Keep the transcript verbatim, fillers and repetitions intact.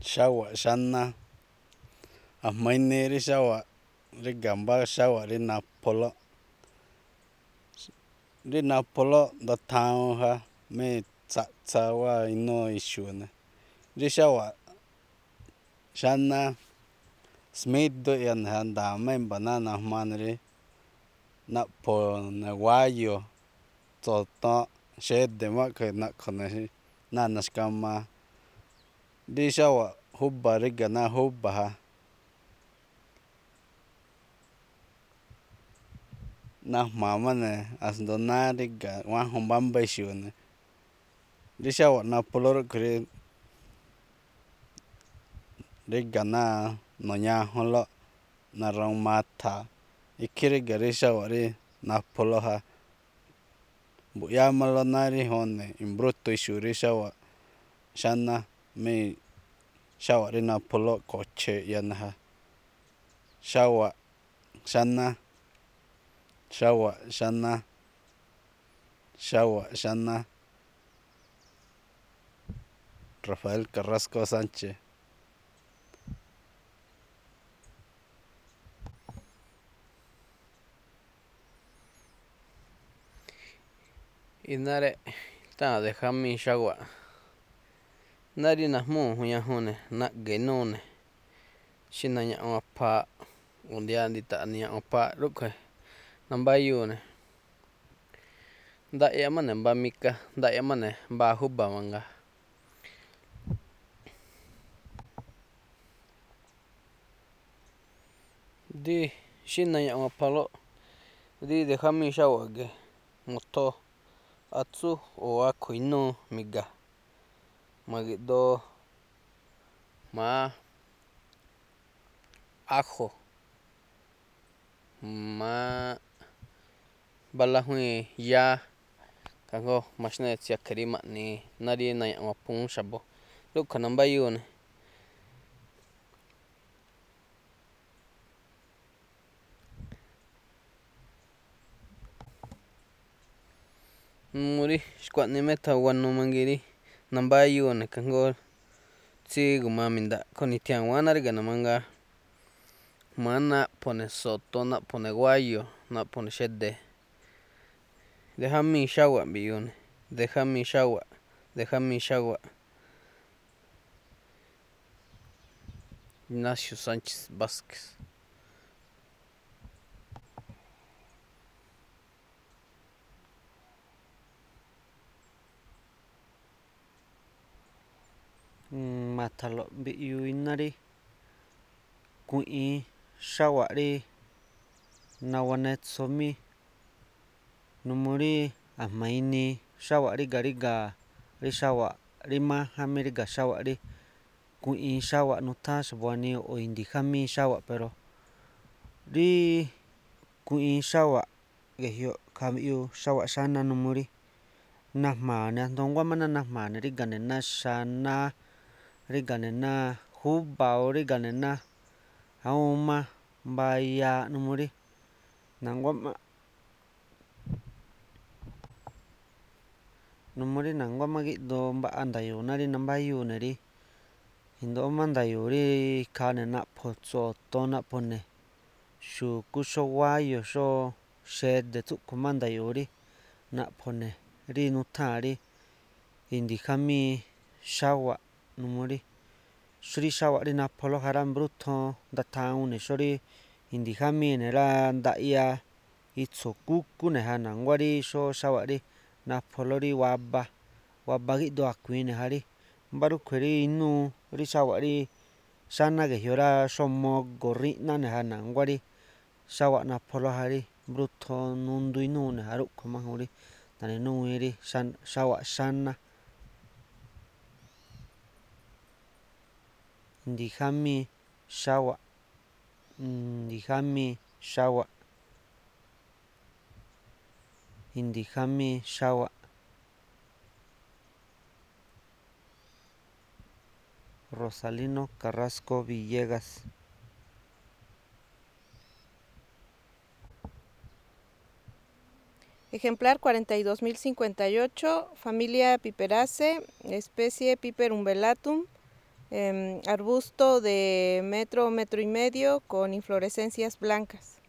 Xawa xana ajmaini ri xawa ri gamba xawa ri napolo ri napolo ndata'au ja mi tsa'atsa kua inuu ixuune ri xawa xana smido'oyane ja ndama empanada najmane naꞌapone guayo tsoton xede maka naꞌkjo̱ne nána xkama ri xawa juba ríga náa juba ja najmamane asndo náá ríga guajo mbamba ixuune ri xawa napolo rúꞌkhui̱ rí ríga náa nuñajunlo na roo mata ikji ríga ri xawa rí napolo ja mbu̱ꞌyamalo náá rí juu̱ne̱ i̱mbruto ixu̱u̱ rí xawa xana mí xawa rí napolo ko̱che ꞌyane ja xawa xana xawa xana xawa xana Rafael Carrasco Sánchez. Inare taade jamí xawa náá rí najmúu̱ juñajunne̱ naꞌga inúune̱ xí naña̱ꞌu̱ aphaaꞌ undiáꞌ ndita̱ꞌa̱ niña̱ꞌu̱ apháaꞌ rúꞌkhui̱ nambáyúune̱ ndaꞌyamane̱ mbá mika ndaꞌyamane̱ mbáa júba̱ mangaa rí xí naña̱ꞌu̱ aphalóꞌ rí dejámii xáwa̱ꞌ mu̱thon atsú o akho̱ inúu mi̱ga̱ ma̱gi̱ꞌdoo jma̱a ajo̱ jma̱a mbá lájwíin yáá kajngó maxnáꞌ tsiakhe̱ rí ma̱ꞌni náá rí naña̱ꞌu̱ aphúún xa̱bo̱ rúꞌkhui̱ nambáyúune̱. Numuu rí xkuaꞌnii má ethawuanu mangiin rí nambáyúune̱ kajngó tsí gu̱ma mi̱ndaꞌ khue̱n ni̱thia̱wa̱án náá ríga̱ ne̱ mangaa jma̱a naꞌpho̱ne̱ tso̱toon naꞌpho̱ne̱ guáyo̱ naꞌpho̱ne̱ xede̱ dejámii xáwa̱ꞌ mbiꞌyuune̱ dejámii xáwa̱ꞌ dejámii xáwa̱ꞌ Ignacio Sánchez Vázquez. ma̱tha̱lo̱ꞌ mbiꞌyuu iná rí kuiꞌin xáwa̱ꞌ rí nawanetso mí numuu rí a̱jma̱ inii xáwa̱ꞌ ríga̱ ríga̱ rí xáwa̱ꞌ rí máján mí ríga̱ xáwa̱ꞌ rí kuiꞌin xáwa̱ꞌ nutháán xa̱bu̱ wanii o i̱ndi̱ jámii xáwa̱ꞌ pero rí kuiꞌin xáwa̱ꞌ ge̱jyoꞌ khaa mbiꞌyuu xáwa̱ꞌ xáná numuu rí najma̱a̱ asndo nguá má ná najma̱a̱ ríga̱ ne̱ ná xanáá ríga̱ ne̱ ná júba̱ o ríga̱ ne̱ ná awúun má mbayaaꞌ numuu rí na̱nguá má numuu rí na̱nguá má gíꞌdoo mbaꞌa nda̱yo̱o̱ náá rí nambáyúu ne̱ rí i̱ndo̱ó má nda̱yo̱o̱ rí ikhaa ne̱ naꞌpho̱ tso̱toon naꞌpho̱ ne̱ xu̱kú xóo guáyo̱ xóo xede̱ tsúꞌkhu̱ má nda̱yo̱o̱ rí naꞌpho̱ ne̱ rí nutháa̱n rí i̱ndi̱ jámii xáwa̱ꞌ numuu rí xó rí xáwa̱ꞌ rí napholó ja rá mbrúthun ndathaŋu ne̱ xó rí i̱ndi̱ jámii ne̱ rá ndaꞌya itso̱ kúkú ne̱ ja na̱nguá rí xóó xáwa̱ꞌ rí napholó rí waba waba gíꞌdoo a̱kui̱in ne̱ ja rí mbá rúꞌkhui̱ rí inúu rí xáwa̱ꞌ rí xáná ge̱jyoꞌ rá xóo mogo̱ ríꞌná ne̱ ja na̱nguá rí xáwa̱ꞌ napholó ja rí mbrúthun nundu inúu ne̱ ja rúꞌkhui̱ má juun rí na̱ni̱núwíin rí xáwa̱ꞌ xáná. I̱ndi̱ jámii xáwa̱ꞌ i̱ndi̱ jámii xáwa̱ꞌ i̱ndi̱ jámii xáwa̱ꞌ Rosalino Carrasco Villegas. Ejemplar cuarenta y dos mil cincuenta y ocho, familia Piperaceae, especie Piper umbellatum, Em, arbusto de metro, metro y medio con inflorescencias blancas.